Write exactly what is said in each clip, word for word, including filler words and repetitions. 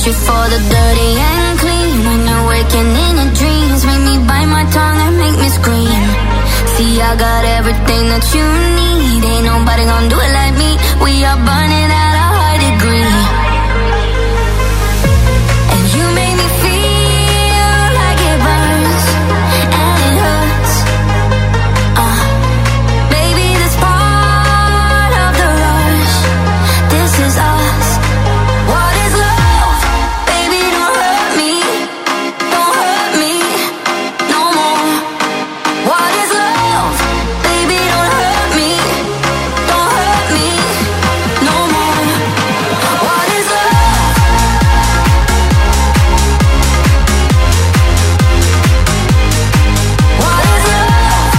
you for the dirty and clean. When you're waking in your dreams, make me bite my tongue and make me scream. See, I got everything that you need. Ain't nobody gonna do it like me. We are burning at a high degree. And you make me feel like it burns and it hurts. Uh, baby, this part of the rush. This is us. What is love? Baby, don't hurt me. Don't hurt me no more. What is love? Baby, don't hurt me. Don't hurt me no more. What is love? What is love?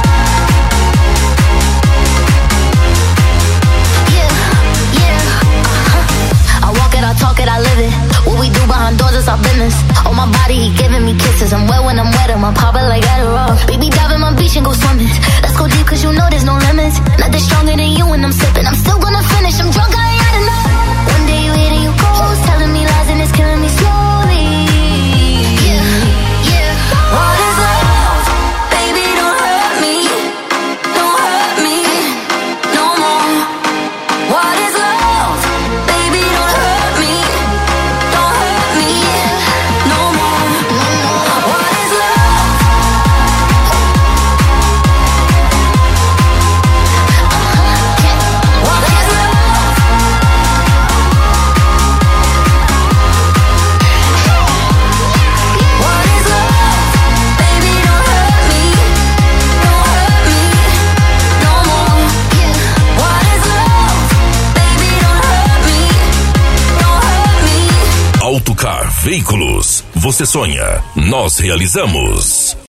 Yeah, yeah, uh-huh. I walk it, I talk it, I live it. What we do behind doors is our business. On my body, he giving me kisses. I'm wet when I'm wet, I'm pop it like Adderall. Baby, dive in my beach and go swimming. Let's go deep, cause you know there's no limits. Nothing stronger than you when I'm sipping. I'm still gonna finish, I'm drunk, I ain't had enough. One day you hit and you ghost, telling me lies and it's killing me slowly. Yeah, yeah. What is love? Baby, don't hurt me. Don't hurt me no more. What is love? Baby, don't hurt me. Don't hurt me no more. What is love? What is love? What is love? Baby, don't hurt me. Don't hurt me no more. What is love? Baby, don't hurt me. Don't hurt me. Autocar Veículos. Você sonha, nós realizamos.